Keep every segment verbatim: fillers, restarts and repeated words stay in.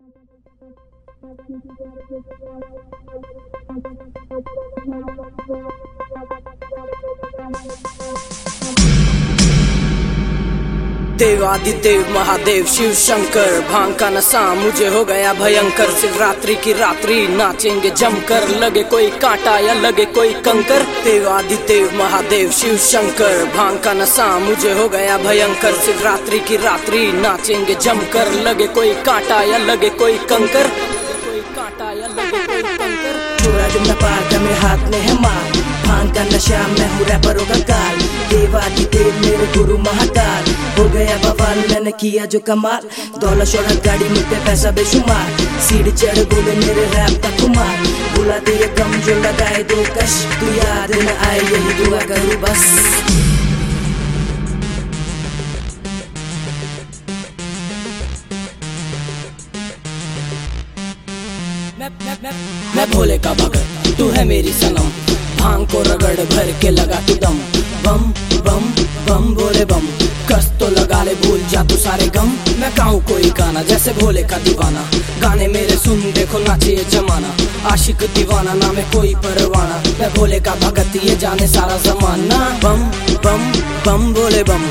देवादिदेव महादेव शिव शंकर, भांग का नशा मुझे हो गया भयंकर। शिवरात्रि की रात्रि नाचेंगे जमकर, लगे कोई कांटा या लगे कोई कंकर। देवादिदेव महादेव शिव शंकर, भांग का नशा मुझे हो गया भयंकर। शिवरात्रि की रात्रि नाचेंगे जमकर, लगे कोई कांटा या लगे कोई कंकर। कांटा या लगे कोई कंकर। चोरा जुमना पार का मेरे हाथ में है माल, भांग का नशा मैं हूँ रैपरों का काल। देवादिदेव मेरे गुरु महाकाल, हो गया बवाल मैंने किया जो कमाल। दौलत शोहरत गाड़ी मुझ पे पैसा बेशुमार, सीढ़ी चढ़ बोले मेरे रैप का कुमार। बुला दे ये गम जो लगाए दो कश, तू याद न आए यही दुआ करूँ बस। मैं, मैं, मैं, मैं भोले का भगत, तू है मेरी सनम। भांग को रगड़ भर के लगा तू दम। बम बम बम बोले बम, कस तो लगा ले भूल जा तू सारे गम। मैं गाऊं कोई गाना जैसे भोले का दीवाना, गाने मेरे सुन देखो नाचे ये जमाना। आशिक दीवाना ना मैं कोई परवाना, मैं भोले का भगत ये जाने सारा जमाना। बम बम बम बोले बम,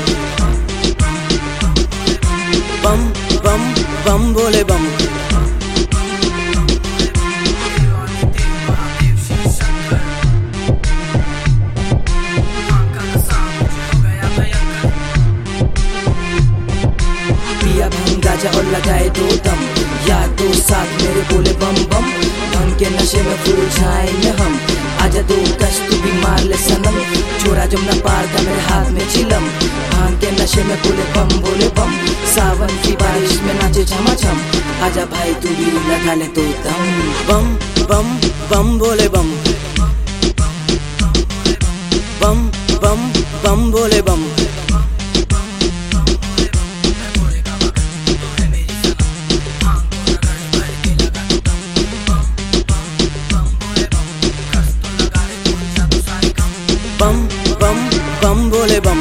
बम बम बम बोले बम। और लगाए दो दम, यार दो साथ मेरे बोले बम बम। भंग के नशे में भूल जाएंगे हम, आजा दो कश तू भी मार ले सनम। चोरा जमुना पार का मेरे हाथ में चिलम, भांग के नशे में बोले बम बोले बम। सावन की बारिश में नाचे झमाझम, आजा भाई तू भी लगा ले दो दम। बम बम बम बोले बम, बम बम बम बोले बम। बम बम बम बोले बम,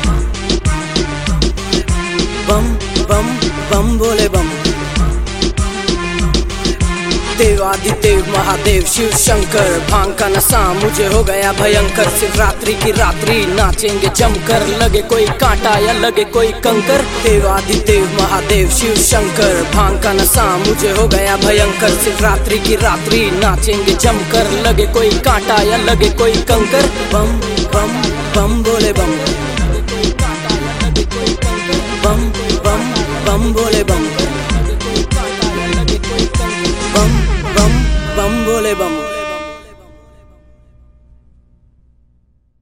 बम बम बम बोले बम। देवादिदेव महादेव शिव शंकर, भांग का नशा मुझे हो गया भयंकर। शिवरात्रि की रात्रि नाचेंगे जमकर, लगे कोई कांटा या लगे कोई कंकर। देवादिदेव महादेव शिव शंकर, भांग का नशा मुझे हो गया भयंकर। शिवरात्रि की रात्रि नाचेंगे जमकर, लगे कोई कांटा या लगे कोई कंकर। बम बम बम बोले बम, बम बम बम बोले बम, बम बम बम बोले बम।